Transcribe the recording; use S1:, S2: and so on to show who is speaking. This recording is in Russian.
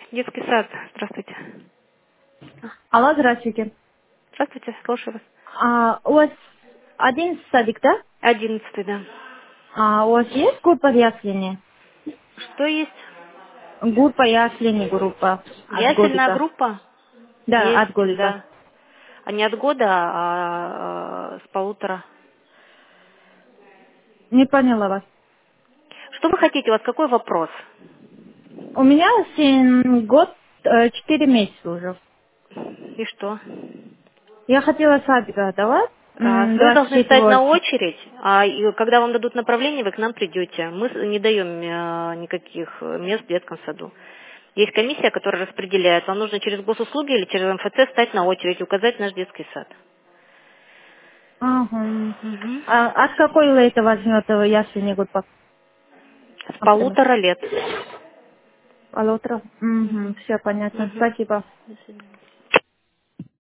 S1: Детский сад. Здравствуйте.
S2: Алло, здравствуйте.
S1: Здравствуйте, слушаю вас.
S2: У вас 11 садик, да?
S1: 11, да.
S2: У вас есть группа яслени?
S1: Что есть?
S2: Группа яслени, группа от
S1: Ясельная
S2: годика.
S1: группа?
S2: Да,
S1: Есть,
S2: от годика.
S1: да. А не от года, а с полутора.
S2: Не поняла вас.
S1: Что вы хотите? У вас какой вопрос?
S2: У меня сын год, 4 месяца уже.
S1: И что?
S2: Я хотела садик давать,
S1: Вы должны встать на
S2: 24.
S1: очередь, и когда вам дадут направление, вы к нам придете. Мы не даем никаких мест в детском саду. Есть комиссия, которая распределяет. Вам нужно через госуслуги или через МФЦ встать на очередь и указать наш детский сад.
S2: Ага.
S1: Мгм.
S2: От какой лейта возьмет яслени группа?
S1: С полутора лет.
S2: Полутора? Угу,
S1: Мгм.
S2: все понятно.
S1: Мгм.
S2: Спасибо.
S1: До свидания.